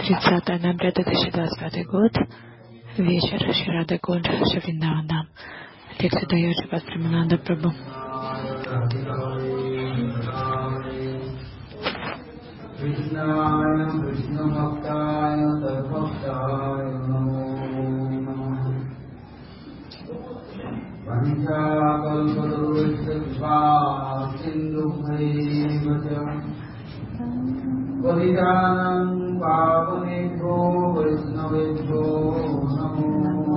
Shri Satananda Dashidas Vadagut, Vishara Shirada Kund, Shavindavanam, Dixitayo Shivat Premananda Prabhu. Krishnaya Krishna Bhaktaya Sarvabhtaya Namo Namaha Vanchakalpadurvishya Sindhubhaivacha Paditanam Pavanebhyo Vaishnavebhyo Namo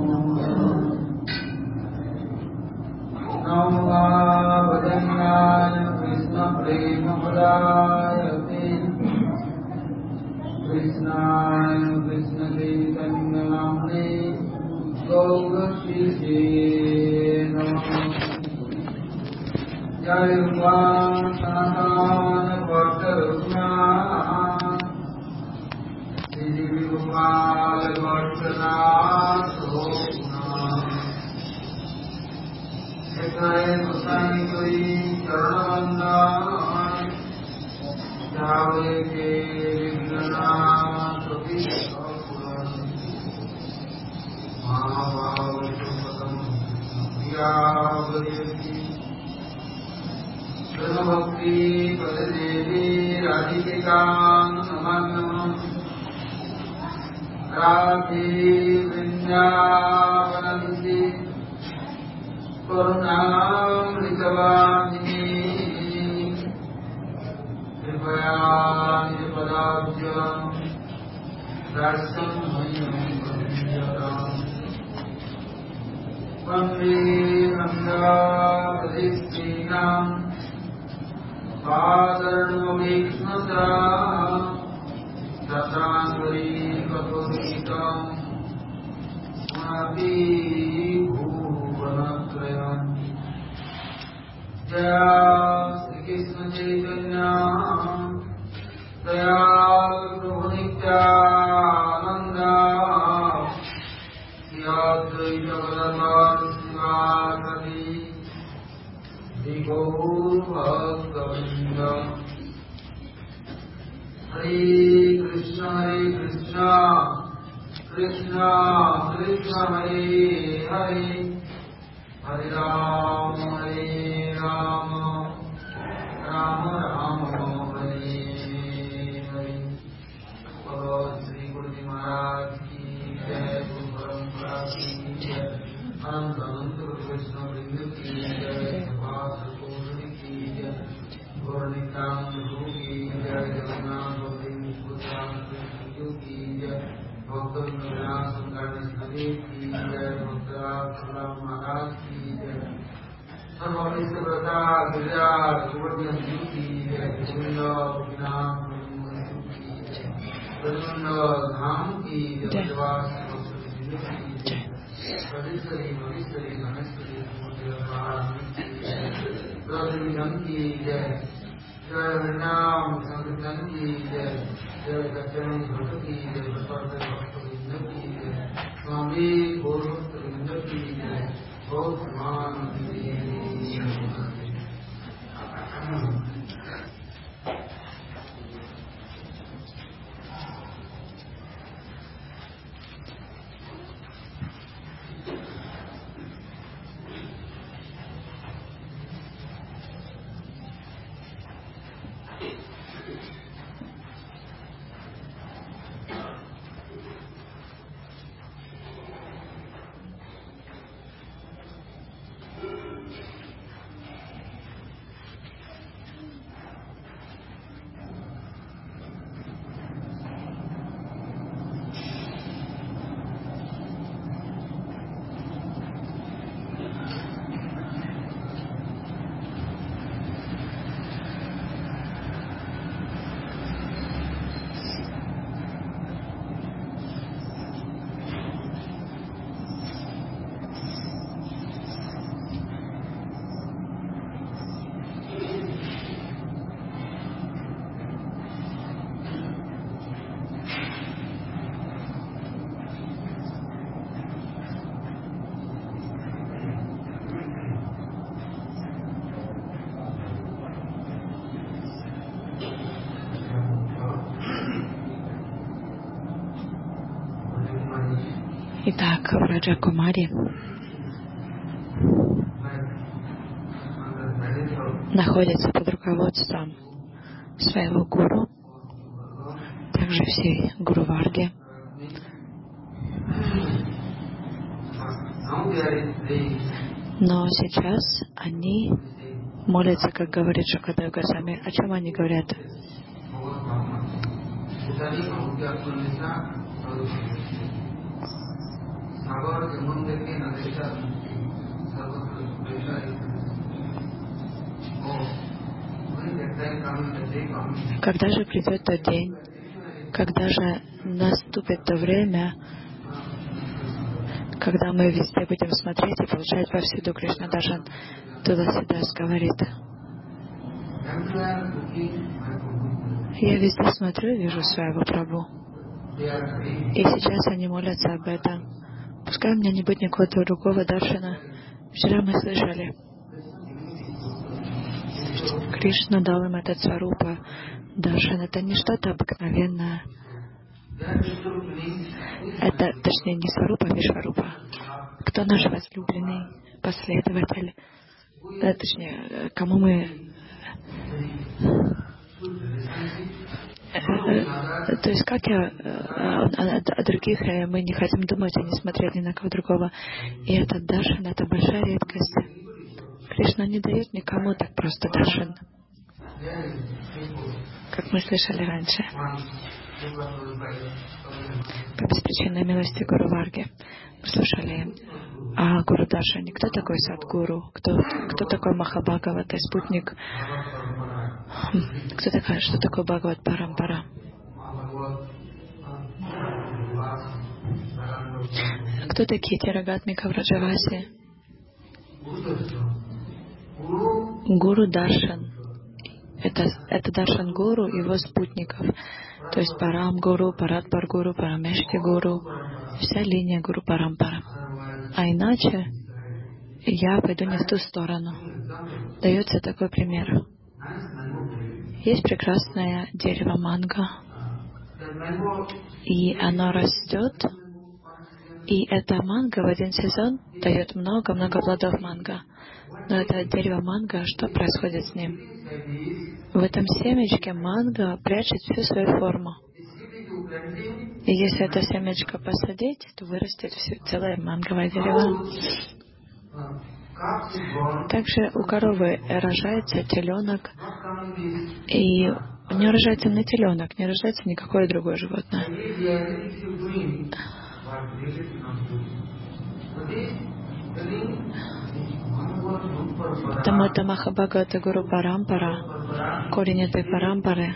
Namo Bhajannaya Krishna Prema Padaya Krishnaya Krishna Chaitanya Namne Gaurashishye Namo Jai Sanatana Bhattaruna Shri Gopal Bhattana Sona Ekare Gosani Koi Charananda Jave Ke Vignana Sopi Sakuran Mahavavatu Patam Vyavayati Prema Bhakti Padadevi Radhikam Namanam Radhi Vrindavananti Karunamritavani Kripaya Nipadabhyam Darsam Mayam Pavijyatam Vande Nanda Pradestinam Padarnamikhnata Tatangari Katoditam Mati Bhuvanatrayam Jaya Sri Krishna Chaitanya Jaya Prabhu Nityananda Shri Advaita Gadadhar Sivasati Shri Gaur Bhaktavinda Hare Krishna Krishna Krishna Hare Hare Hare Rama Rama Rama Hare Hare Shri Guru Ji Maharaj ki Jai Guru Parampara ki Jai Anant Guru Vaishnava Vrinda ki Jai Bhakta Koshani ki Jai Gaur Nityananda Guru ki Jai Jagannath Baladev Subhadra ki Jai Bhakta Vinod Sankarni Sadev ki Jai Bhakta Salam Maharaj ki Jai Sarvabhishta Vrata Gujarat Govardhan Ji ki Jai Govinda Gopinath Manju ki Jai Vrindavana Dham ki Jai Jawaz Saraswati Ji ki Jai Radheshwari Maheshwari Dhaneshwari Mudra Maharani ki Jai Radhavidhan ki Jai Jai Harinam Sankirtan ki Jai Jai Kachani Bhatta ki Jai Bhattacharya Bhakta ki Jai Swami Gaurabhakta Vrinda ki Jai Bhagwan ki Jai Итак, Раджа Кумари находится под руководством своего гуру, также всей Гуру Варги. Но сейчас они молятся, как говорит Шукадев Госвами. О чем они говорят? Когда же придет тот день, когда же наступит то время, когда мы везде будем смотреть и получать повсюду Кришна Даршан? Туласидас говорит: я везде смотрю и вижу своего Прабху. И сейчас они молятся об этом. Пускай у меня не будет никакого другого даршана. Вчера мы слышали, Кришна дал им этот сварупа даршан. Это не что-то обыкновенное. Это, точнее, не сварупа, а вишварупа. Кто наш возлюбленный последователь? Точнее, кому мы... То есть, как о других мы не хотим думать, а не смотреть ни на кого другого. И этот даршан — это большая редкость. Кришна не дает никому так просто даршан, как мы слышали раньше. По беспричинной милости Гуру Варги мы слушали о Гуру Даршане. Кто такой Садгуру? Кто такой Махабхагавата, спутник? Что такое Бхагават Парампара? Кто такие Тирагатмика Враджаваси? Гуру Даршан. Это Даршан Гуру и его спутников. То есть Парам Гуру, Паратпар Гуру, Парамешки Гуру. Вся линия Гуру Парампара. А иначе я пойду не в ту сторону. Дается такой пример. Есть прекрасное дерево манго, и оно растет, и это манго в один сезон дает много-много плодов манго. Но это дерево манго, что происходит с ним? В этом семечке манго прячет всю свою форму. И если это семечко посадить, то вырастет целое манговое дерево. Также у коровы рожается теленок, и не рожается не теленок, не рождается никакое другое животное. Потому это Махабхагавата Гуру Парампара, корень этой парампары.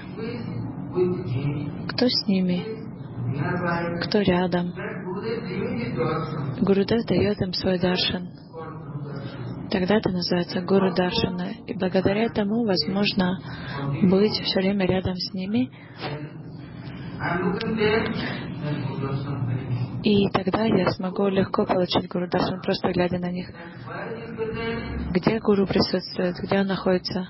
Кто с ними? Кто рядом? Гурудев дает им свой даршан. Тогда это называется Гуру Даршана. И благодаря этому возможно быть все время рядом с ними. И тогда я смогу легко получить Гуру Даршан, просто глядя на них. Где Гуру присутствует? Где он находится?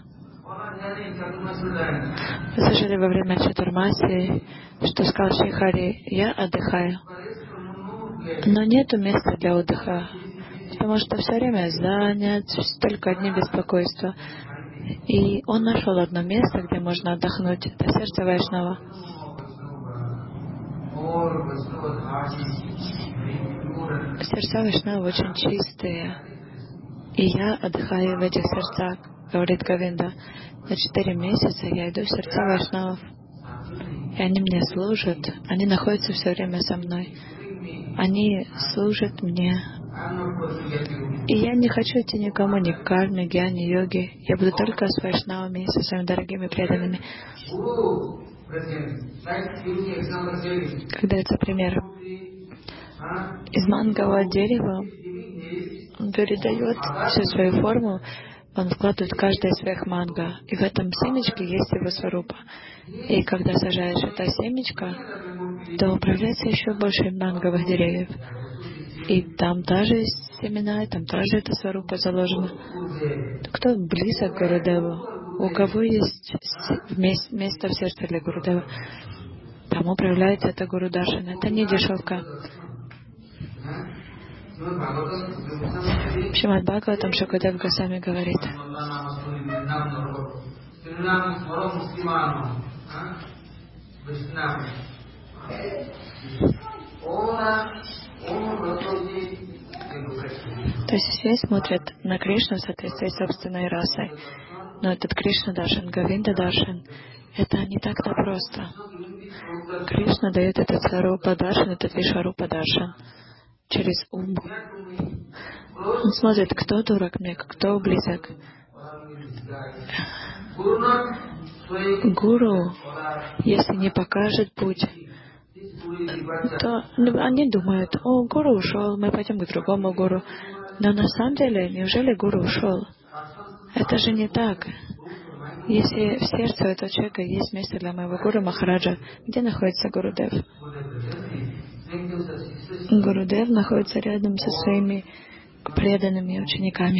Вы слышали во время Чатурмаси, что сказал Шрихари: я отдыхаю. Но нету места для отдыха, потому что все время занят, только одни беспокойства. И он нашел одно место, где можно отдохнуть. Это сердце Вайшнава. Сердца Вайшнава очень чистые. И я отдыхаю в этих сердцах, говорит Говинда. На 4 месяца я иду в сердца Вайшнавов. И они мне служат. Они находятся все время со мной. Они служат мне. И я не хочу идти никому, ни к карме, гьяне, йоге. Я буду только с вайшнавами, со своими дорогими преданными. Как дается пример. Из мангового дерева он передает всю свою форму, он вкладывает каждое из своих манго. И в этом семечке есть его сварупа. И когда сажаешь это семечко, то появляется еще больше манговых деревьев. И там тоже есть семена, и там тоже эта сварупа заложена. Кто близок к Гурудеву, у кого есть место в сердце для Гурудева, тому проявляется это Гуру Даршана. Это не дешевка. Шримад Бхагаватам Шукадев Госвами говорит: то есть все смотрят на Кришну в соответствии с собственной расой. Но этот Кришна Даршан, Говинда Даршан, это не так-то просто. Кришна дает этот Сварупа Даршан, этот Вишварупа Даршан через ум. Он смотрит, кто дорог мне, кто близок. Гуру, если не покажет путь, то они думают: о, гуру ушел, мы пойдем к другому гуру. Но на самом деле, неужели гуру ушел? Это же не так. Если в сердце у этого человека есть место для моего гуру Махараджа, где находится Гурудев? Гурудев находится рядом со своими преданными учениками,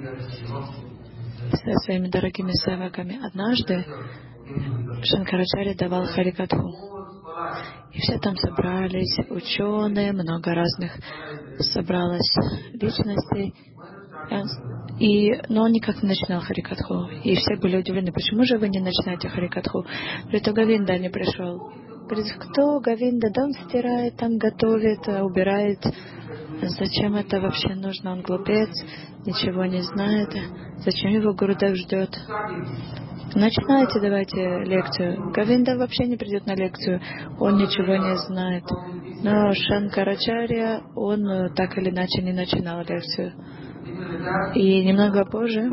со своими дорогими севаками. Однажды Шанкарачарья давал Харикатху, и все там собрались ученые, много разных собралось личностей. Но он никак не начинал Харикатху. И все были удивлены: почему же вы не начинаете Харикатху? Говорит: Говинда не пришел. Говорит: кто Говинда? Да он стирает, там готовит, убирает. Зачем это вообще нужно? Он глупец, ничего не знает. Зачем его Гурудев ждет? Начинайте, давайте лекцию. Говинда вообще не придет на лекцию, он ничего не знает. Но Шанкарачарья, он так или иначе не начинал лекцию. И немного позже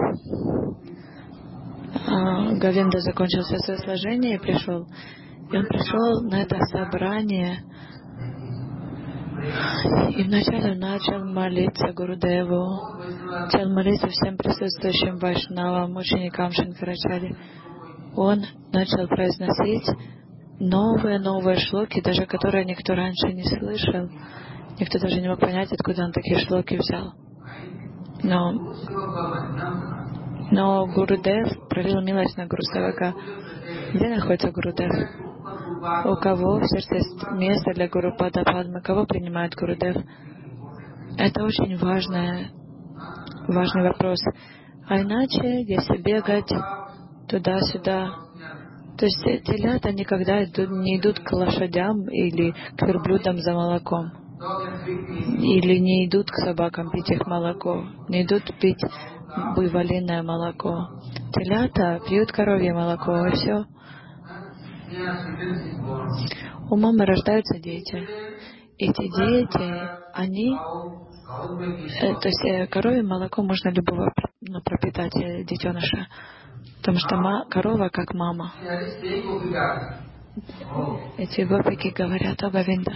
Говинда закончил все свое сложение и пришел. И он пришел на это собрание. И вначале он начал молиться Гурудеву, начал молиться всем присутствующим вайшнавам, ученикам Шанкарачарьи. Он начал произносить новые шлоки, даже которые никто раньше не слышал. Никто даже не мог понять, откуда он такие шлоки взял. Но Гурудев пролил милость на Гуру Севака. Где находится Гурудев? У кого в сердце есть место для Гуру Пада Падмы? Кого принимает Гурудев? Это очень важный вопрос. А иначе, если бегать туда-сюда, то есть телята никогда не идут к лошадям или к верблюдам за молоком. Или не идут к собакам пить их молоко. Не идут пить буйволиное молоко. Телята пьют коровье молоко, и все. У мамы рождаются дети. Эти дети, то есть коровье молоко можно любого пропитать детеныша. Потому что корова как мама. Эти гопики говорят: о, Говинда,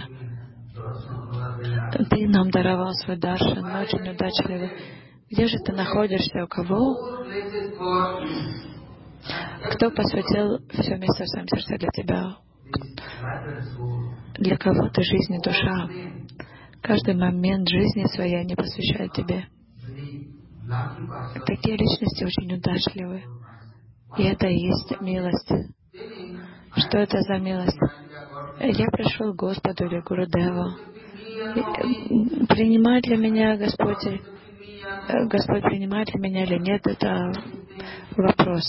ты нам даровал свой даршан, мы очень удачливы. Где же ты находишься? У кого? Кто посвятил все место в своем сердце для тебя? Для кого ты жизнь и душа? Каждый момент жизни своей они посвящают тебе. Такие личности очень удачливы. И это и есть милость. Что это за милость? Я пришел к Господу или Гурудеву. Принимает ли меня Господь принимает ли меня или нет, это вопрос.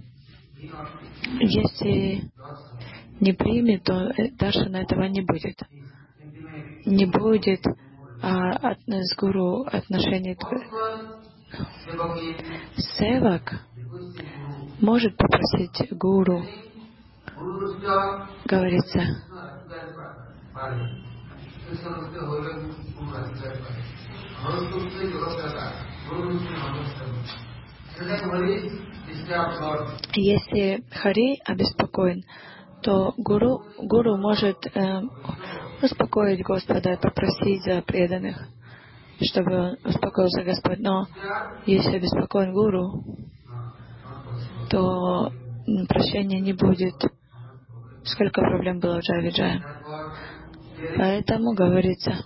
Если не примет, то даршана этого не будет. Не будет с гуру отношений. Севак может попросить гуру, говорится. Если Хари обеспокоен, то гуру может успокоить Господа и попросить за преданных, чтобы успокоился Господь. Но если обеспокоен гуру, то прощения не будет. Сколько проблем было в Джай-Виджае. Поэтому говорится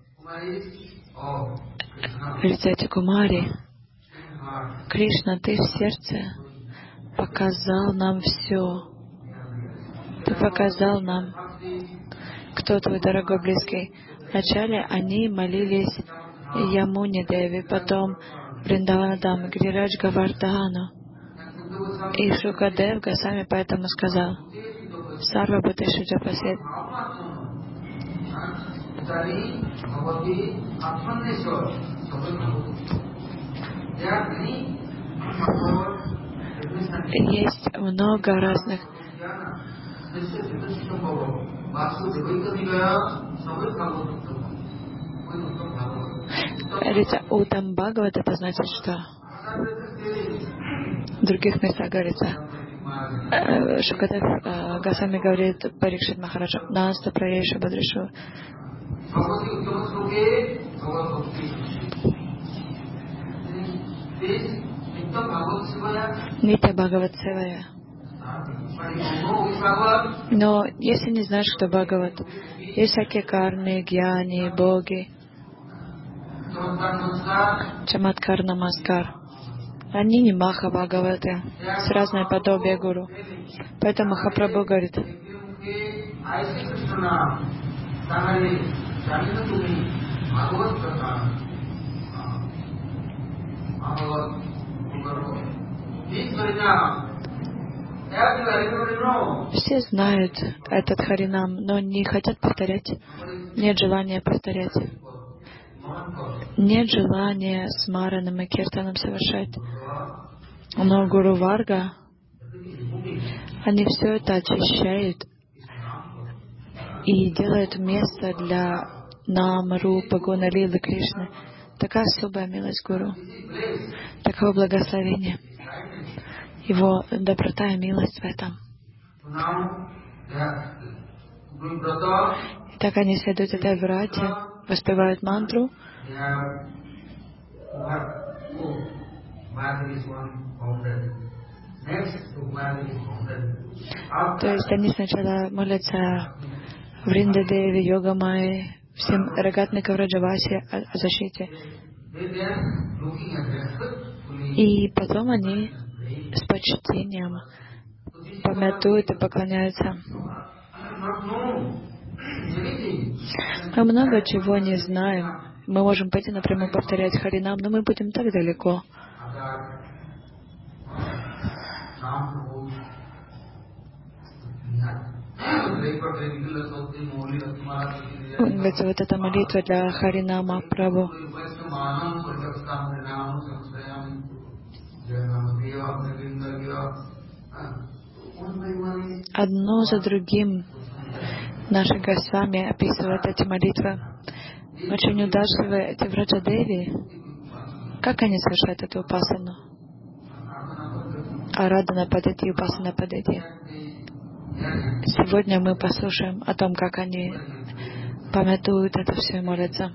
эти Кумари: Кришна, ты в сердце показал нам все. Ты показал нам, кто твой дорогой близкий. Вначале они молились Ямуне Деви, потом Вриндаванадам, Грирадж Гавардхану. И Шукадев Госвами поэтому сказал: Сарва Бхутешу Джапасет. Есть много разных. Говорится, Утам Бхагават, это значит, что в других местах говорится, Шукадев Госвами говорит Парикшит Махараджа, Наста Праеша Бадришу. Нитя Бхагават Севая. Но если не знаешь, кто Бхагават, есть всякие карны, гьяни, боги, Чаматкар Намаскар. Они не Маха Бхагаваты, с разное подобие гуру. Поэтому Махапрабху говорит: все знают этот Харинам, но не хотят повторять. Нет желания повторять. Нет желания с Мараном и Киртаном совершать. Но Гуру Варга, они все это очищают и делают место для Нам, Рупа, Гуна, Лилы, Кришны. Такая особая милость Гуру. Такое благословение. Его доброта и милость в этом. И так они следуют этой врате, воспевают мантру. То есть они сначала молятся Вриндадеви, Йогамайи, всем Рагатмика Враджавасе о защите. И потом они с почтением помятуют и поклоняются. Мы много чего не знаем. Мы можем пойти напрямую повторять Харинам, но мы будем так далеко. Вот эта молитва для Харинама Прабху. Одно за другим наши Госвами описывают эти молитвы. Очень удачливые эти Враджадеви. Как они совершают эту упасану? Арадана Падати, Упасана Падати. Сегодня мы послушаем о том, как они памятуют это все и молятся.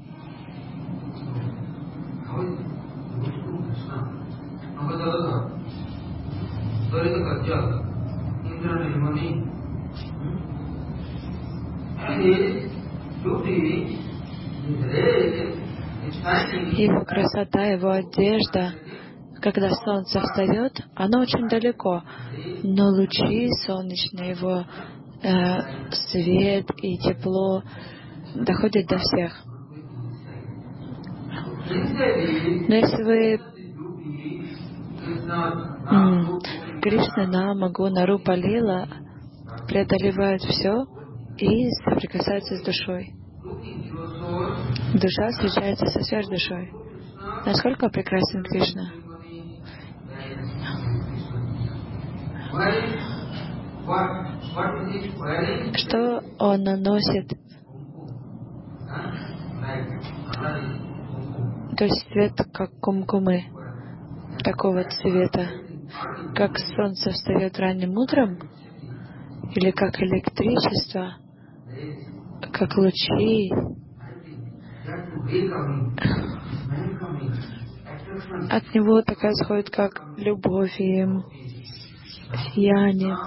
Его красота, его одежда, когда солнце встает, оно очень далеко, но лучи солнечные, его свет и тепло доходят до всех. Но если вы Кришна, Нама, Гуна, Рупа, Лила преодолевают все и соприкасаются с душой. Душа встречается со сверхдушой. Насколько прекрасен Кришна? Что он наносит? То есть цвет как кумкумы, такого цвета, как солнце встает ранним утром, или как электричество, как лучи. От него такая исходит, как любовь и сияние.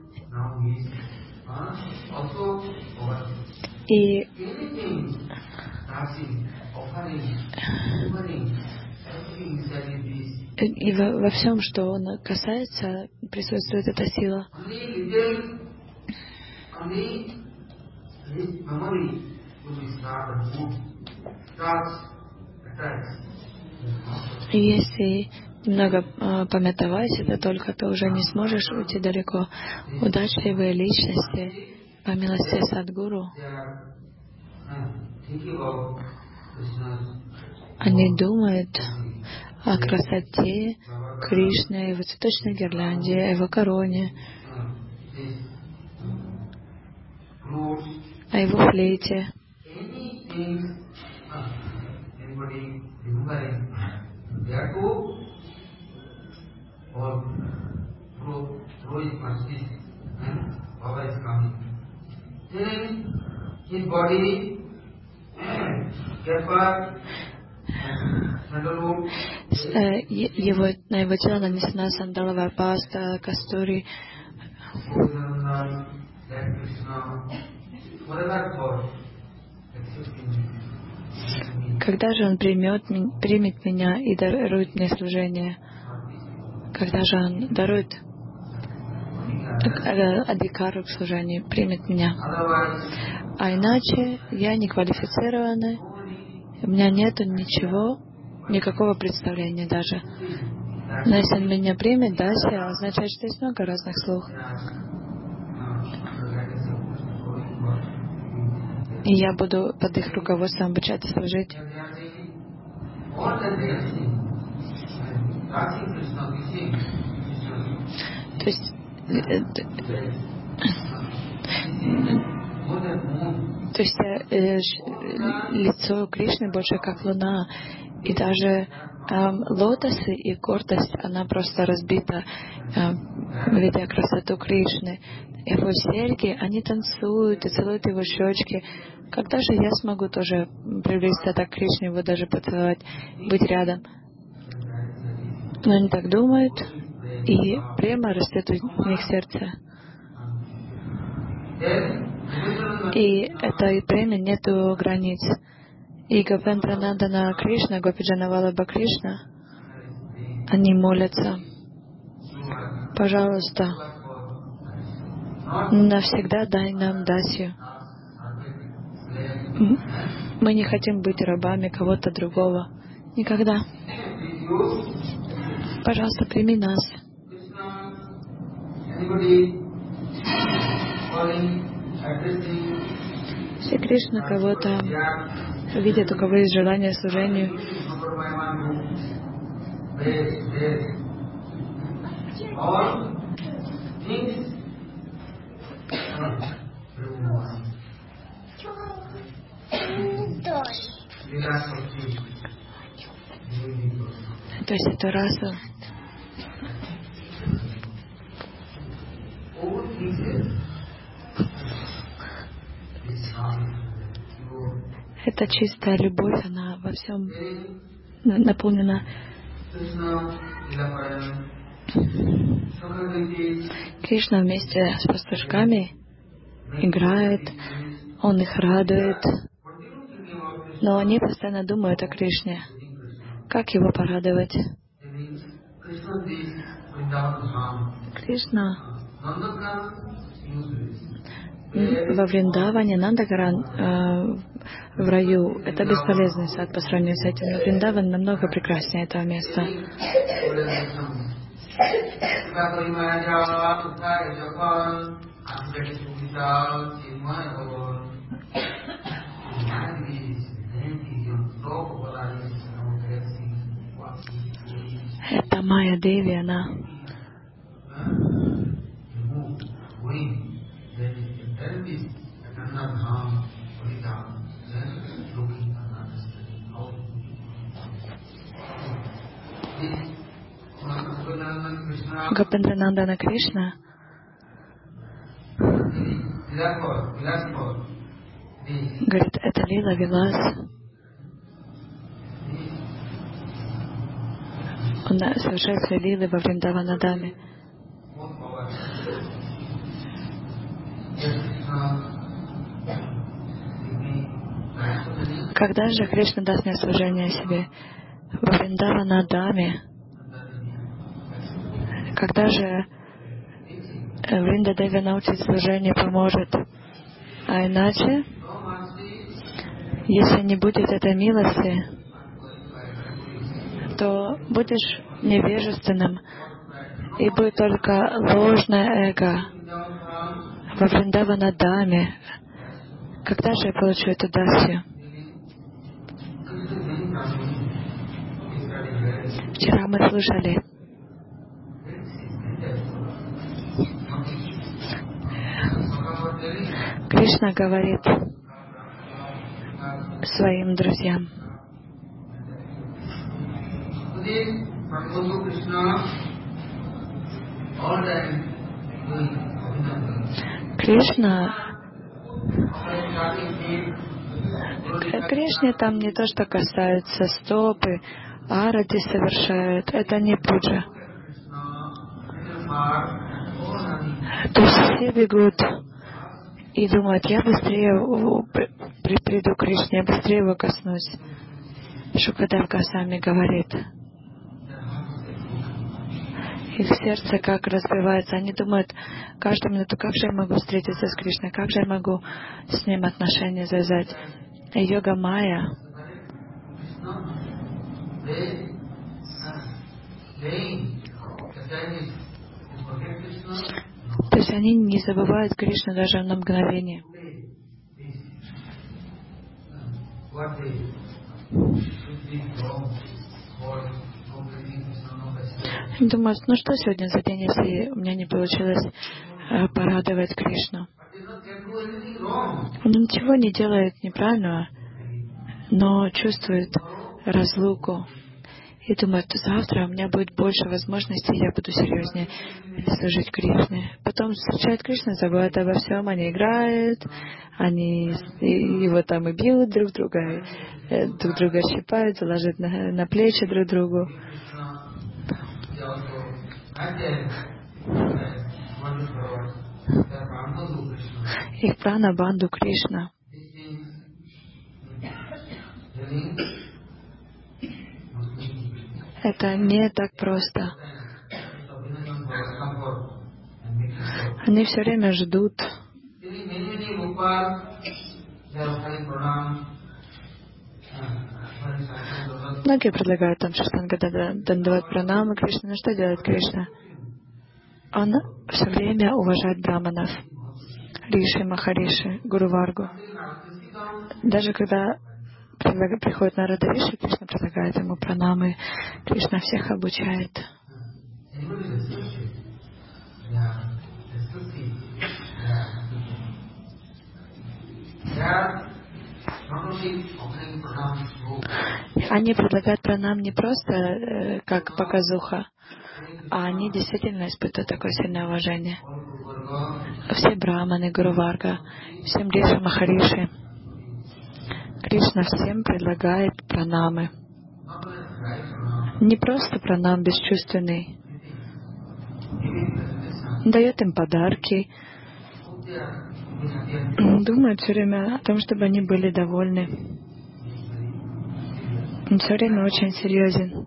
И во всем, что он касается, присутствует эта сила. И если немного пометовать это только, то уже не сможешь уйти далеко. Удачливые личности, по милости Садгуру, они думают о красоте Кришны, его цветочной гирлянде, его короне, о его флейте. На его тело нанесена сандаловая паста, кастури. Когда же он примет меня и дарует мне служение? Когда же он дарует адхикару к служению, примет меня? А иначе я не квалифицированный, у меня нету ничего, никакого представления даже. Но если он меня примет, дася означает, что есть много разных слух. И я буду под их руководством обучаться служить. То есть лицо Кришны больше как луна. И даже лотосы и гордость, она просто разбита, видя красоту Кришны. Его серьги, они танцуют и целуют его щечки. Когда же я смогу тоже приблизиться так к Кришне, его даже поцеловать, быть рядом? Но они так думают, и према растет в их сердце. И этой преме нету границ. И Гопендра Нандана Кришна, Гопиджана Валабха Кришна, они молятся: пожалуйста, навсегда дай нам дасью. Мы не хотим быть рабами кого-то другого. Никогда. Пожалуйста, прими нас. Если Кришна кого-то видит, у кого есть желание служению, то есть эту расу это чистая любовь, она во всем наполнена. Кришна вместе с пастушками играет, он их радует, но они постоянно думают о Кришне. Как его порадовать? Кришна во Вриндаване, Нандагаран, в раю, это бесполезный сад по сравнению с этим. Но Вриндаван намного прекраснее этого места. Это Майя Деви, она Гопендра Нандана Кришна говорит, это Лила Вилас. Он совершает свои лилы во Вриндаванадаме. Когда же Кришна даст мне служение о себе? Во Вриндаванадаме. Когда же Вриндадеви научит служению, поможет. А иначе Если не будет этой милости, то будешь невежественным, и будет только ложное эго. Во Вриндаванадаме, когда же я получу эту дасью? Вчера мы слушали. Кришна говорит своим друзьям. Кришне там не то, что касается стопы, арати совершают. Это не пуджа. То есть все бегут и думают, я быстрее приду к Кришне, я быстрее его коснусь. Шукадев Госвами говорит. Их сердце как разбивается. Они думают каждую минуту, как же я могу встретиться с Кришной, как же я могу с ним отношения завязать. И йога майя то есть они не забывают Кришну даже на мгновение. Думают, ну что сегодня за день, если у меня не получилось порадовать Кришну. Он ничего не делает неправильного, но чувствует разлуку. И думает, завтра у меня будет больше возможностей, я буду серьезнее служить Кришне. Потом встречают Кришну, забывают обо всем, они играют, они его там и бьют друг друга щипают, ложат на плечи друг другу. Их прана банду Кришна. Это не так просто. Они все время ждут. Многие предлагают там Шаштанга Дандават Пранамы Кришна. Но что делает Кришна? Он все время уважает браманов, Риши, Махариши, Гуру Варгу. Даже когда приходит Нарада Риши, Кришна предлагает ему пранамы. Кришна всех обучает. Они предлагают пранам не просто как показуха, а они действительно испытывают такое сильное уважение. Все браманы, Гуру Варга, всем Риши, Махариши. Кришна всем предлагает пранамы. Не просто пранам бесчувственный. Дает им подарки. Думает все время о том, чтобы они были довольны. Он все время очень серьезен.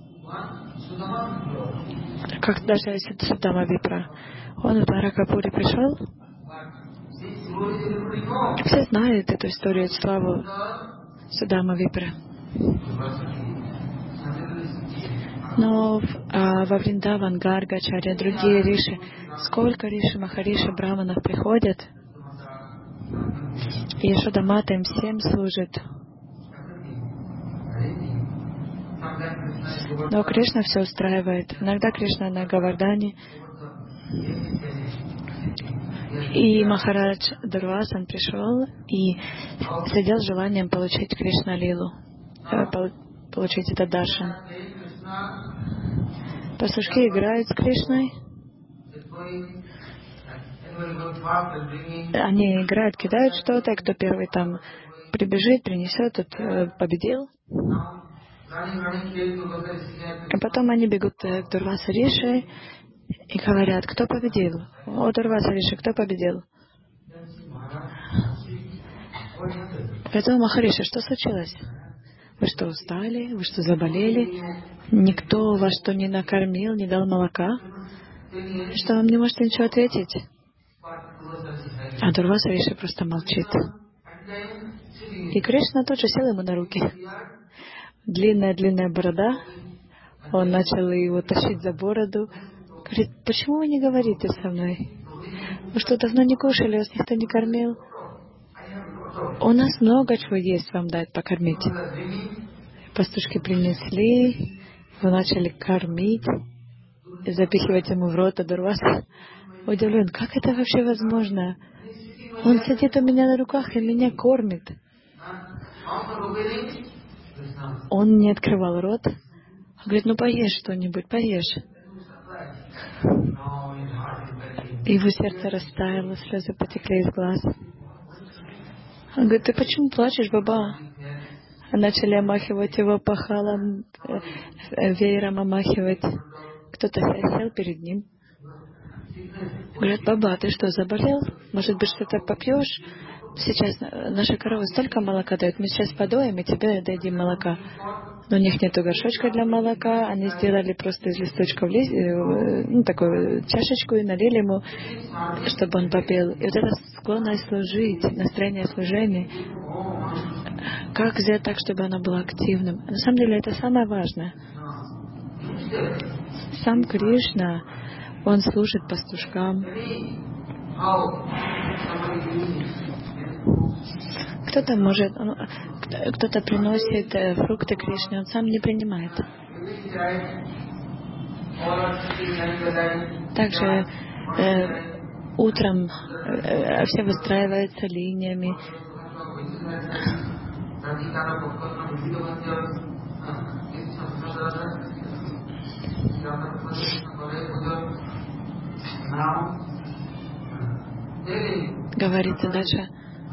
Как даже если Судама Випра. Он в Дваракапури пришел. Все знают эту историю, эту славу Судама Випра. Но во Вриндаван, Гарга, Ачарья, другие риши, сколько риши, махариши, браманов приходят, и Яшода Мата им всем служит. Но Кришна все устраивает. Иногда Кришна на Говардхане. И Махарадж Дурвасан пришел и следил с желанием получить Кришна-лилу, получить этот даршан. Пастушки играют с Кришной. Они играют, кидают что-то, и кто первый там прибежит, принесет, тот победил. И потом они бегут к Дурваса Риши и говорят, кто победил? О, Дурваса Риши, кто победил? Это Махариши, что случилось? Вы что, устали? Вы что, заболели? Никто вас что, не накормил, не дал молока? Что, вам не можете ничего ответить? А Дурваса Риши просто молчит. И Кришна тут же сел ему на руки. Длинная борода. Он начал его тащить за бороду. Говорит: почему вы не говорите со мной? Вы что, давно не кушали, вас никто не кормил? У нас много чего есть вам дать покормить. Пастушки принесли, его начали кормить и запихивать ему в рот Дурваса. Удивлен, как это вообще возможно? Он сидит у меня на руках и меня кормит. Он не открывал рот. Говорит: ну поешь что-нибудь, поешь. Его сердце растаяло, слезы потекли из глаз. Он говорит: ты почему плачешь, Баба? Начали омахивать его пахалом, веером омахивать. Кто-то сел перед ним. Говорят: Баба, ты что, заболел? Может быть, что-то попьешь? Сейчас наши коровы столько молока дают, мы сейчас подоим и тебе дадим молока. Но у них нету горшочка для молока, они сделали просто из листочков такую чашечку и налили ему, чтобы он попил. И вот эта склонность служить, настроение служения, как сделать так, чтобы оно было активным? На самом деле это самое важное. Сам Кришна, он служит пастушкам. Кто-то приносит фрукты Кришне, он сам не принимает. Также утром все выстраиваются линиями. Говорится дальше.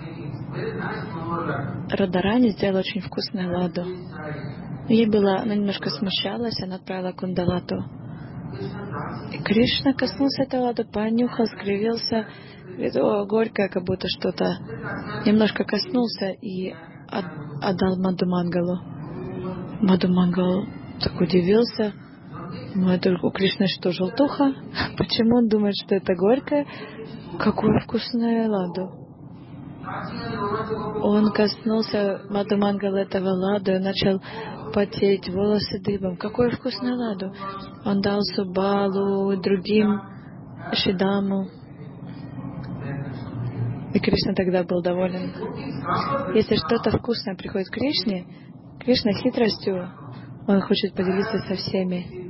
Радарани сделала очень вкусную ладу. Она немножко смущалась, она отправила Кундалату. И Кришна коснулся этой лады, понюхал, скривился. Говорит: о, горькое, как будто что-то. Немножко коснулся и отдал Мадхумангалу. Мадхумангал так удивился. У Кришны что, желтуха? Почему он думает, что это горькое? Какую вкусную ладу. Он коснулся Мадхумангала этого ладу и начал потеть, волосы дыбом. Какую вкусную ладу. Он дал Субалу, другим, Шидаму. И Кришна тогда был доволен. Если что-то вкусное приходит к Кришне, Кришна хитростью, он хочет поделиться со всеми.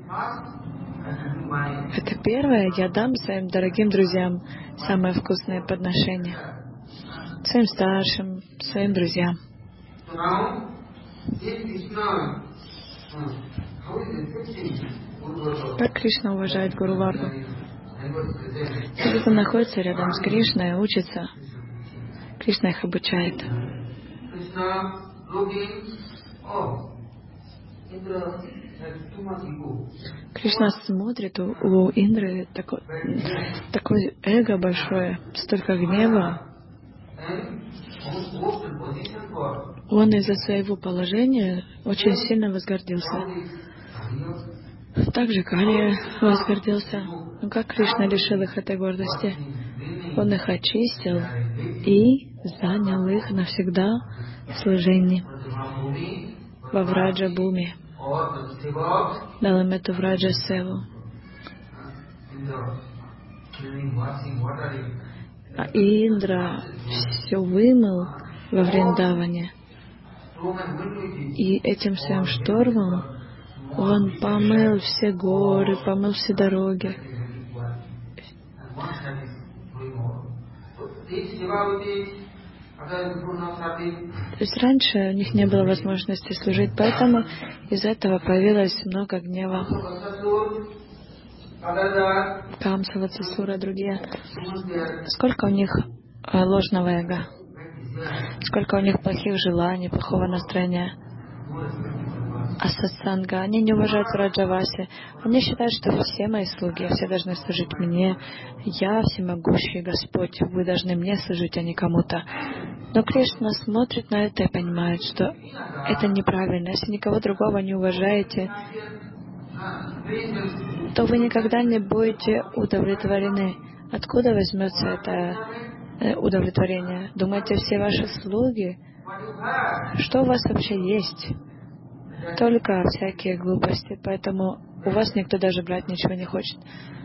Это первое, я дам своим дорогим друзьям самое вкусное подношение. Своим старшим, своим друзьям. Как Кришна уважает Гуру Варгу. Если кто находится рядом с Кришной, учится, Кришна их обучает. Кришна смотрит, у Индры такое эго большое, столько гнева. Он из-за своего положения очень сильно возгордился. Также Кали возгордился. Но как Кришна лишил их этой гордости? Он их очистил и занял их навсегда в служении во Враджа-бхуми. Дал им эту Враджа-севу. А Индра все вымыл во Вриндаване. И этим своим штормом он помыл все горы, помыл все дороги. То есть раньше у них не было возможности служить, поэтому из этого появилось много гнева. Камса, Вацасура, другие. Сколько у них ложного эго, сколько у них плохих желаний, плохого настроения. Асасанга, они не уважают Раджаваси. Они считают, что все мои слуги, все должны служить мне. Я всемогущий Господь, вы должны мне служить, а не кому-то. Но Кришна смотрит на это и понимает, что это неправильно. Если никого другого не уважаете, то вы никогда не будете удовлетворены. Откуда возьмется это удовлетворение? Думаете, все ваши слуги Что у вас вообще есть? Только всякие глупости, поэтому у вас никто даже брать ничего не хочет.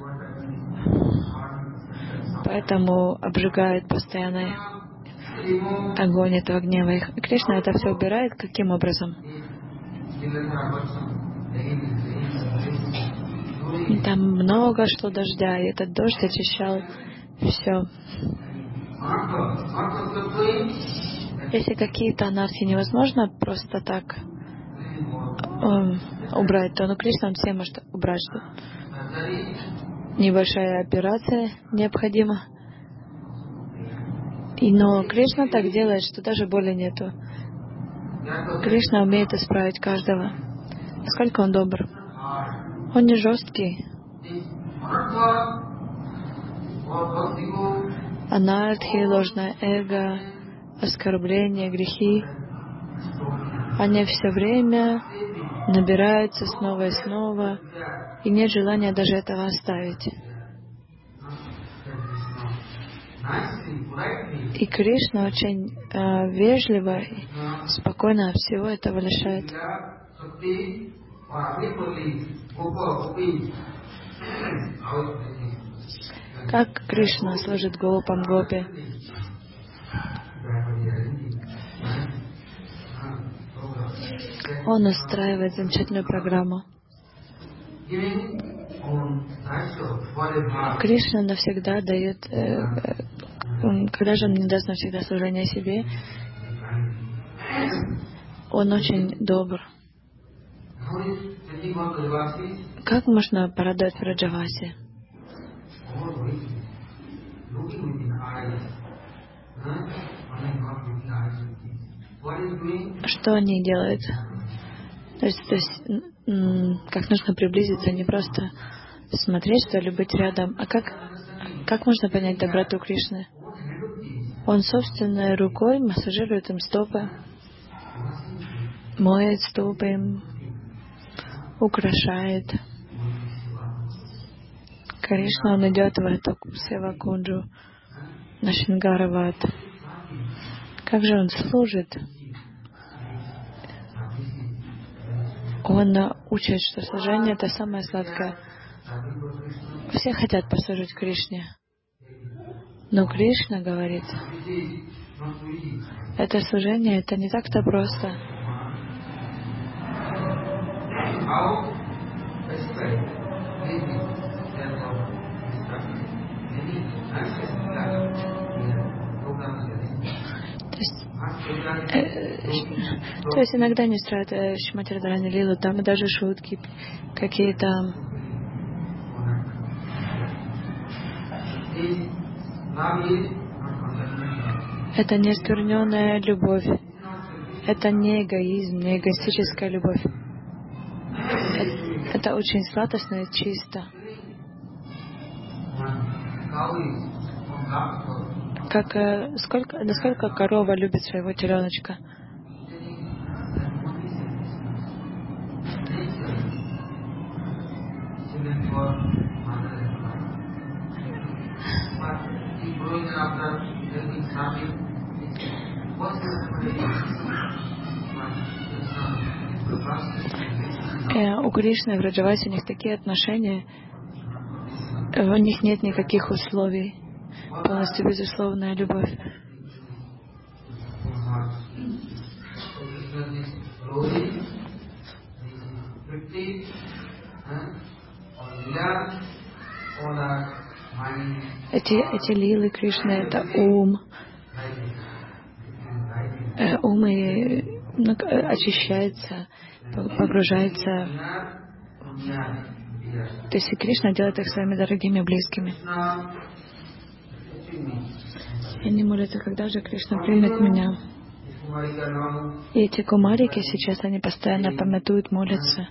Поэтому обжигает постоянно огонь этого гнева. И Кришна это все убирает каким образом? И там много шло дождя, и этот дождь очищал все. Если какие-то анархии невозможно просто так убрать, то Кришна он все может убрать. Что небольшая операция необходима. Но Кришна так делает, что даже боли нету. Кришна умеет исправить каждого. Насколько он добр. Он не жесткий. Анархии, ложное эго, оскорбления, грехи, они все время набираются снова и снова, и нет желания даже этого оставить. И Кришна очень вежливо и спокойно всего этого лишает. Как Кришна служит Гопам Гопи? Он устраивает замечательную программу. Кришна навсегда дает, когда же он не даст навсегда служение себе, он очень добр. Как можно порадовать Враджаваси? Что они делают? То есть, как нужно приблизиться, не просто смотреть, что ли, быть рядом, а как можно понять доброту Кришны? Он собственной рукой массажирует им стопы, моет стопы им, украшает. Кришна, он идет в эту Севакунджу, на Шингарават. Как же он служит? Он учит, что служение — это самое сладкое. Все хотят послужить Кришне. Но Кришна говорит, это служение, это не так-то просто. То есть иногда не устраивает Шримати Радхарани Лилу, там даже шутки какие-то. Это не оскверненная любовь. Это не эгоизм, не эгоистическая любовь. Это очень сладостно и чисто. Насколько корова любит своего теленочка. У Кришны и Враджаваси у них такие отношения, у них нет никаких условий, полностью безусловная любовь. Эти лилы Кришны — это ум. Ум очищается, погружается. То есть и Кришна делает их своими дорогими близкими. И они молятся, когда же Кришна примет меня. И эти кумарики сейчас, они постоянно памятуют, молятся.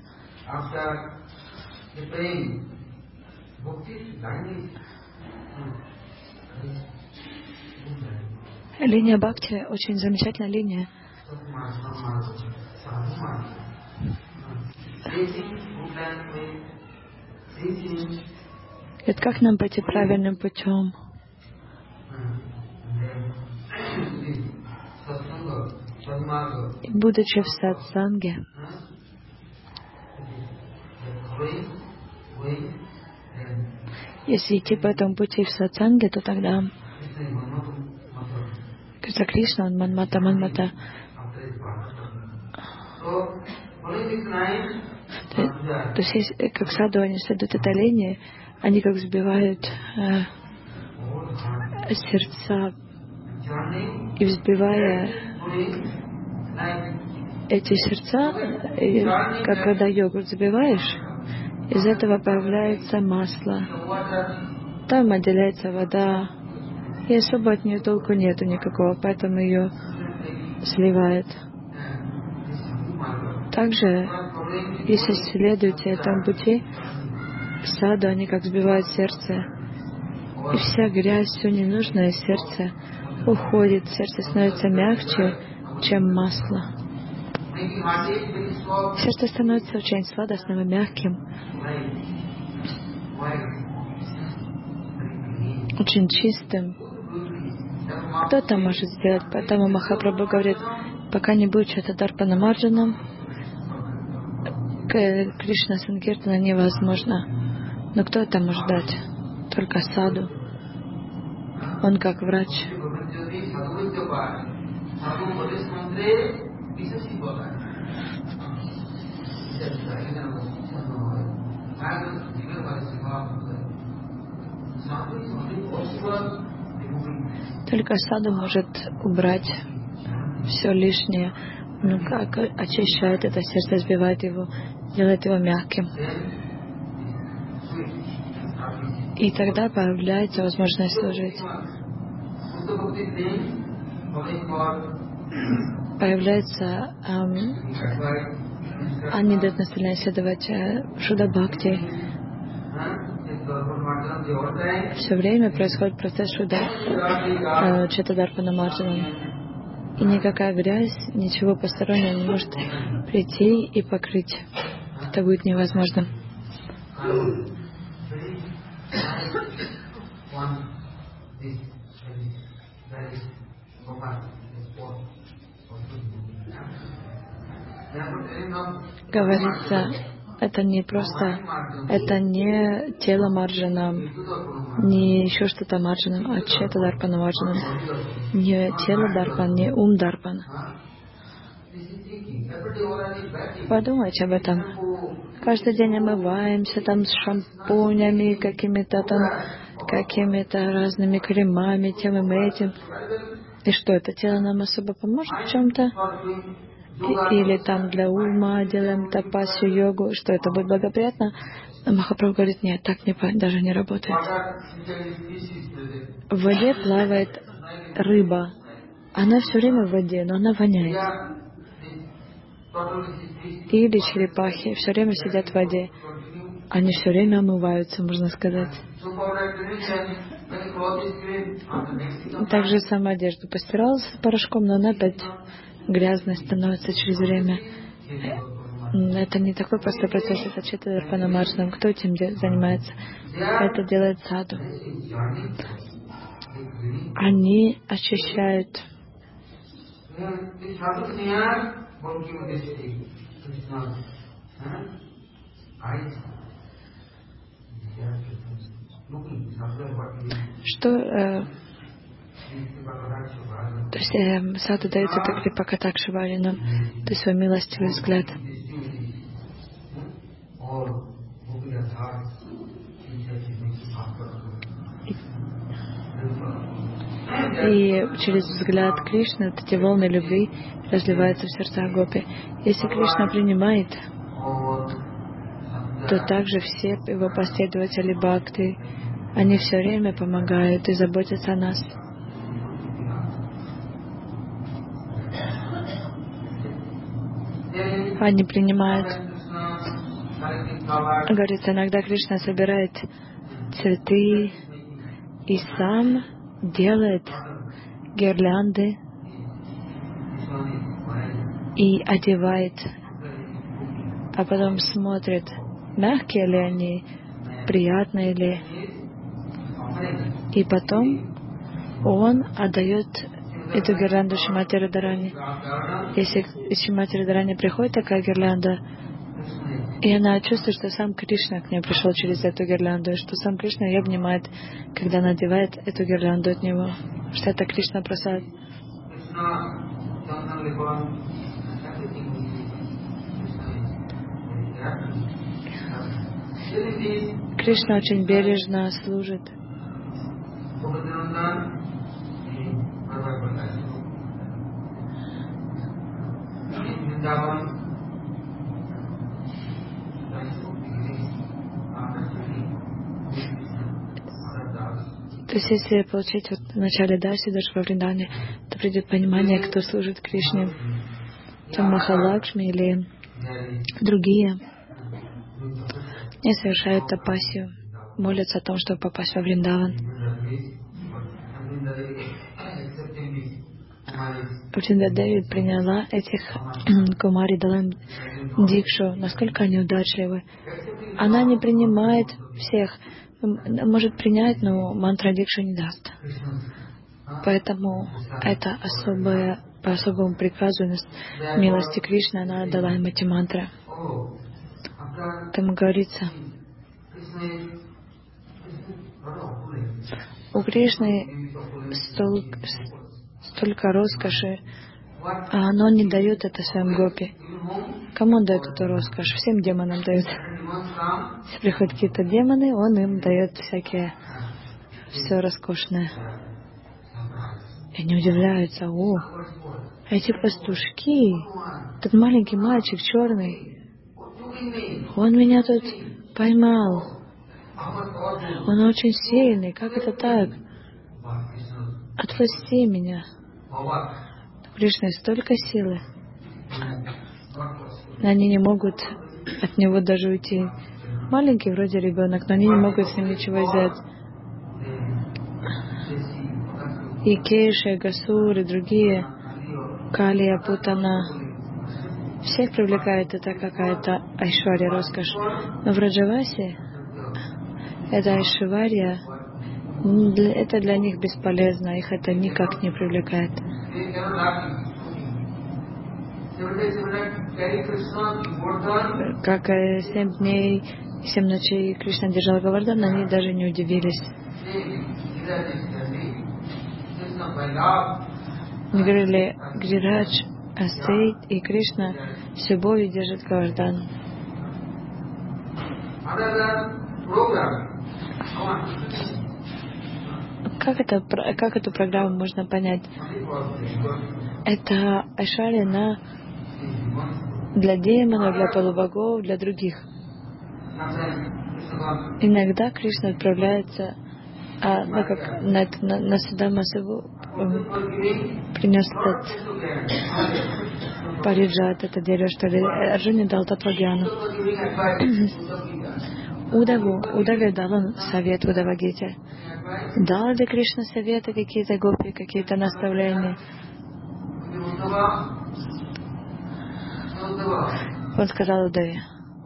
Линия Бхакти очень замечательная линия. Это как нам пойти правильным путем? И будучи в сатсанге, если идти по этому пути в сатсанге, то тогда Кришна, он Манмата, Манмата. То есть, как саду, они следуют этой линии, они как взбивают сердца, и взбивая эти сердца, как когда йогурт взбиваешь, из этого появляется масло. Там отделяется вода, и особо от нее толку нету никакого, поэтому ее сливают. Также, если следуете этому пути, саду, они как взбивают сердце, и вся грязь, все ненужное сердце уходит, сердце становится мягче, чем масло. Сердце становится очень сладостным и мягким, очень чистым. Кто это может сделать? Поэтому Махапрабху говорит, пока не будет что-то Дарпана Марджаном, Кришна Санкиртана невозможно. Но кто это может дать? Только саду. Он как врач. Только саду может убрать все лишнее, ну как очищает это сердце, сбивает его, делает его мягким. И тогда появляется возможность служить. Появляется, они дают настроение исследовать Шуда Бхакти. Все время происходит процесс Шуда Читадарпана Марджаном. И никакая грязь, ничего постороннего не может прийти и покрыть. Это будет невозможно. Говорится, это не просто, это не тело Марджана, не еще что-то Марджана, а Чета Дарпана Марджана. Не тело Дарпан, не ум Дарпан. Подумайте об этом. Каждый день омываемся там с шампунями, какими-то разными кремами, тем и этим. И что, это тело нам особо поможет в чем-то? Или там для ума делаем тапасию, йогу, что это будет благоприятно? Махапрабху говорит, нет, так даже не работает. В воде плавает рыба. Она все время в воде, но она воняет. Или черепахи все время сидят в воде. Они все время омываются, можно сказать. Также сама одежда постиралась порошком, но она опять грязной становится через время. Это не такой простой процесс, это Читадарпана Марджанам. Кто этим занимается? Это делает саду. Они очищают. Что то есть саду дает это Крипакатакша Валину, то есть свой милостивый взгляд. И через взгляд Кришны вот эти волны любви разливаются в сердца гопи. Если Кришна принимает, то также все его последователи бхакти, они все время помогают и заботятся о нас. Они принимают. Говорится, иногда Кришна собирает цветы и сам делает гирлянды и одевает, а потом смотрит, мягкие ли они, приятные ли. И потом он отдает эту гирлянду Шримати Радхарани. Если Шримати Радхарани приходит такая гирлянда, и она чувствует, что сам Кришна к ней пришел через эту гирлянду, и что сам Кришна ее обнимает, когда надевает эту гирлянду от него, что это Кришна Прасад. Кришна очень бережно служит. То есть, если получить вот в начале Даси, даже во Вриндаване, то придет понимание, кто служит Кришне. Там Махалакшми или другие не совершают тапасию, молятся о том, чтобы попасть во Вриндаван. Вриндава Деви приняла этих кумари, дала им дикшу. Насколько они удачливы. Она не принимает всех. Может принять, но мантра дикшу не даст. Поэтому это по особому приказу милости Кришны она дала им эти мантры. Там говорится, у Кришны столько роскоши, а он не дает это своим гопи. Кому он дает эту роскошь? Всем демонам дает. Если приходят какие-то демоны, он им дает всякие все роскошное. И они удивляются: о, эти пастушки, этот маленький мальчик черный, он меня тут поймал. Он очень сильный, как это так? Отпусти меня. У Кришны столько силы. Они не могут от него даже уйти. Маленький вроде ребенок, но они не могут с ним ничего сделать. И Кейша, и Гасур, и другие, Калия, Путана, всех привлекает это какая-то айшварья, роскошь. Но в Раджавасе эта айшварья, это для них бесполезно, их это никак не привлекает. Как 7 дней и 7 ночей Кришна держал Говардан, они даже не удивились. Они говорили: Грирадж, Асейт и Кришна с любовью держат Говардан. Как эту программу можно понять? Это айшварья для демонов, для полубогов, для других. Иногда Кришна отправляется, как на Судамасаву принес этот париджат, это дерево, что ли. Арджуне дал Татвагьяну. Удаве дал он совет в Удавагите. Дал ли Кришна советы, какие-то гопи, какие-то наставления? Он сказал Удаве: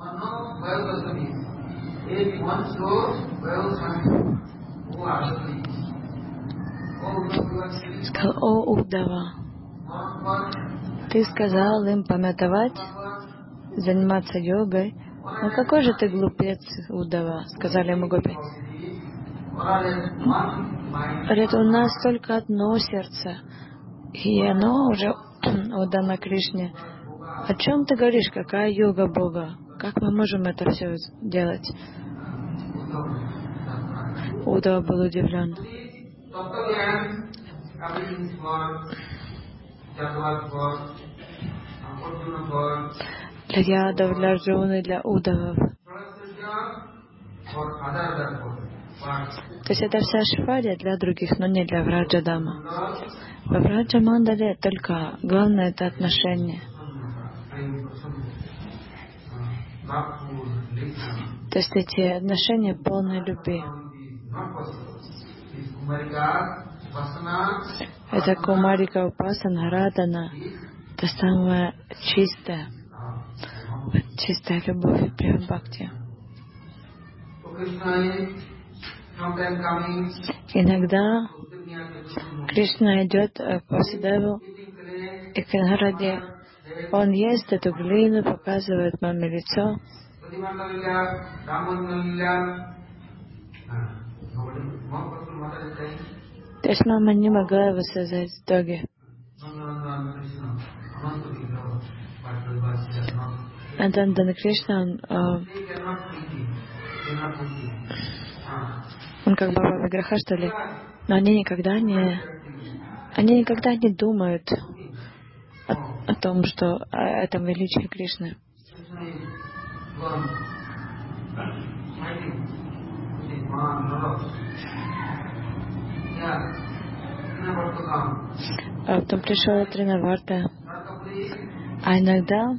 сказал: о Удава, ты сказал им памятовать, заниматься йогой. Ну какой же ты глупец, Удава, сказали ему гопи. Говорит: у нас только одно сердце, и оно уже отдано Кришне. О чем ты говоришь? Какая йога Бога? Как мы можем это все делать? Удава был удивлен. Для ядов, для Арджуны, для Удавов. То есть это вся шварья для других, но не для Враджадама. Во Враджамандале только главное — это отношение. То есть эти отношения полной любви. Это Кумарика Упасана, Радана, это самая чистая любовь, прям бхакти. Иногда Кришна идет к Васудеву и к Нараде. Он ест эту глину, показывает маме лицо. То есть мама не могла его создать в итоге. Нандана Кришна, он как Баба Виграха, что ли, но они никогда не думают о том, что о этом величии Кришны. А потом пришел Тринаварта, а иногда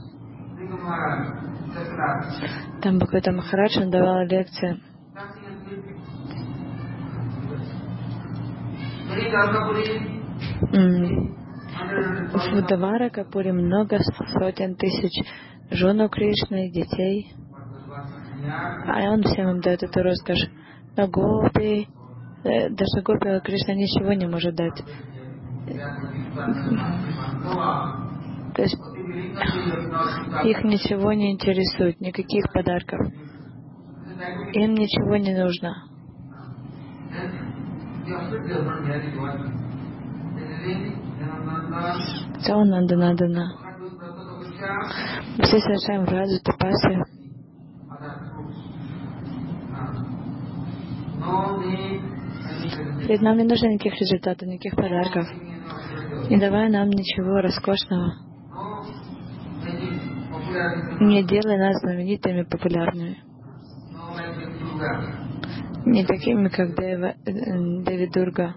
там какой-то Махарадж, он давал лекции. В Дваракапуре много сотен тысяч жен у Кришны, детей. А он всем им дает эту роскошь. Но гопи, даже гопи Кришна ничего не может дать. То есть их ничего не интересует, никаких подарков. Им ничего не нужно. Нандана. Все совершаем враджу, тапасы. Ведь нам не нужно никаких результатов, никаких подарков. Не давай нам ничего роскошного. Не делай нас знаменитыми, популярными. Не такими, как Деви Дурга.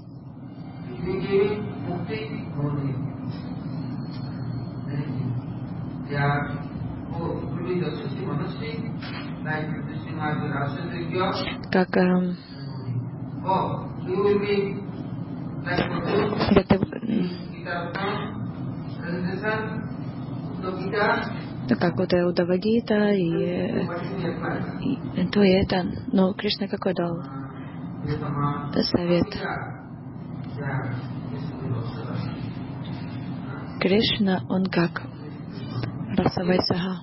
Как как вот Удавагита и то и это. Но Кришна какой дал совет? Кришна, он как Расавай Сага.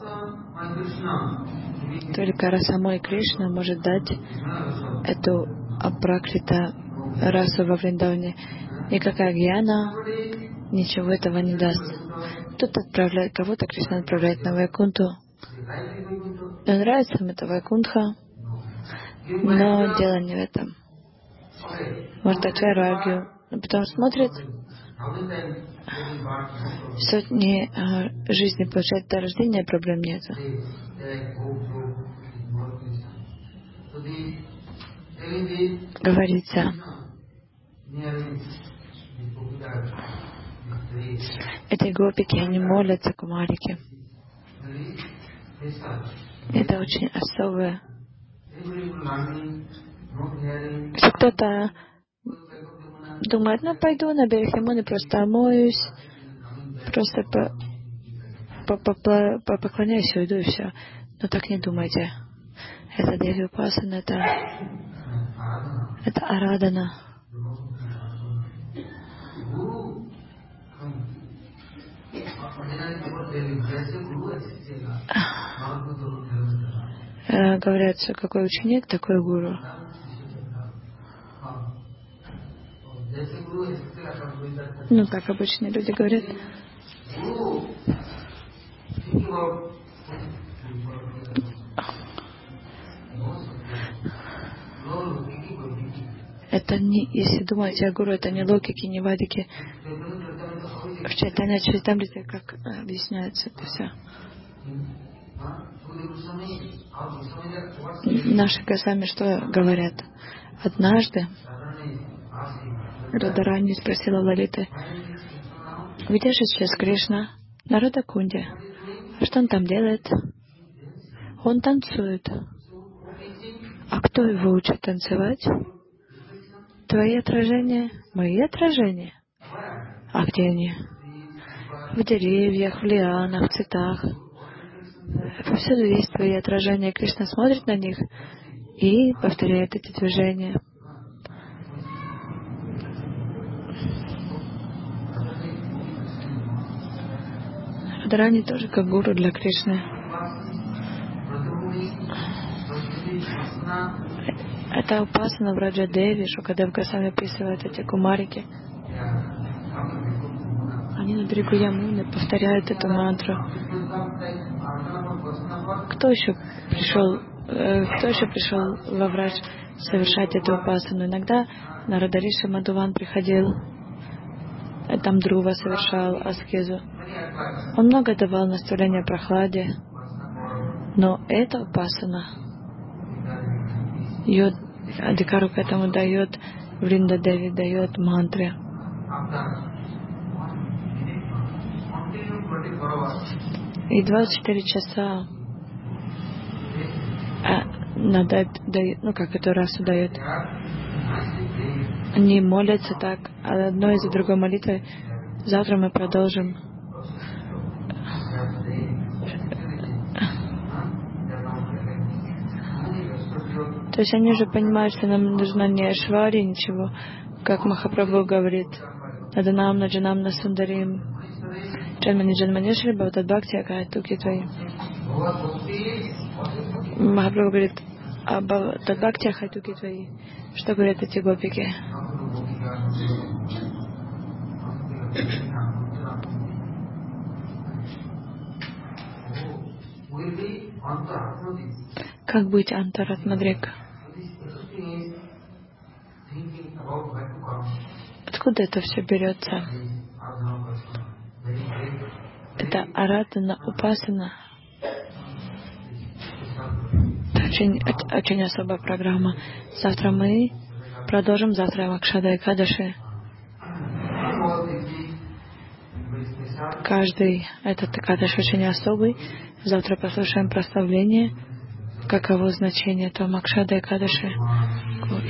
Только Расамой Кришна может дать эту апракрита расу во Вриндаване. Никакая гьяна ничего этого не даст. Кто-то отправляет, кого-то Кришна отправляет на Вайкунту. И нравится им это Вайкунтха, но дело не в этом. Мартачарагию. Потом смотрит, сотни жизней получает до рождения, проблем нет. Говорится, эти гопики, они молятся кумарики. Это очень особое. Если кто-то думает, пойду на берег Ямуны, просто омоюсь, просто поклоняюсь и уйду, и все. Но так не думайте. Это Деви Упасана, это Арадана. Говорят, что какой ученик, такой гуру. Как обычные люди говорят. Это не, если думаете о гуру, это не логики, не вадики. В Чайтанья Чаритамрите, как объясняется это все. Наши Госвами что говорят? Однажды Радарани спросила Лалиты: где же сейчас Кришна? На Радакунде. А что он там делает? Он танцует. А кто его учит танцевать? Твои отражения? Мои отражения? А где они? В деревьях, в лианах, в цветах. Повсюду есть твои отражения. Кришна смотрит на них и повторяет эти движения. Радхарани тоже как гуру для Кришны. Это Упасана в Раджадеви, Шукадев Госвами описывает эти кумарики. Они на берегу Ямуны повторяют эту мантру. Кто еще пришел во Врадж совершать эту Упасану? Иногда Нарада Риши Мадуван приходил, там Друва совершал аскезу. Он много давал наставления о прохладе, но эта Упасана, ее Адикару к этому дает, Вринда Деви дает мантры. И 24 часа эту расу дает. Они молятся так, одной за другой молитвой. Завтра мы продолжим. То есть они же понимают, что нам нужно не Ашвари, ничего, как Махапрабху говорит, Наданам, Наджанам, Насундарим, Джанмани, Джанманешри, Бхавтад Бхакти, Акаятуки твои. Махапрабху говорит, Бхавтад Бхакти, Акаятуки твои. Что говорят эти гопики? Как быть антаратмадрик? Откуда это все берется? Это аратана, упасана. Это очень особая программа. Завтра мы продолжим. Завтра Макшада Экадаши. Каждый этот Экадаш очень особый. Завтра послушаем прославление. Каково значение этого Макшада Экадаши.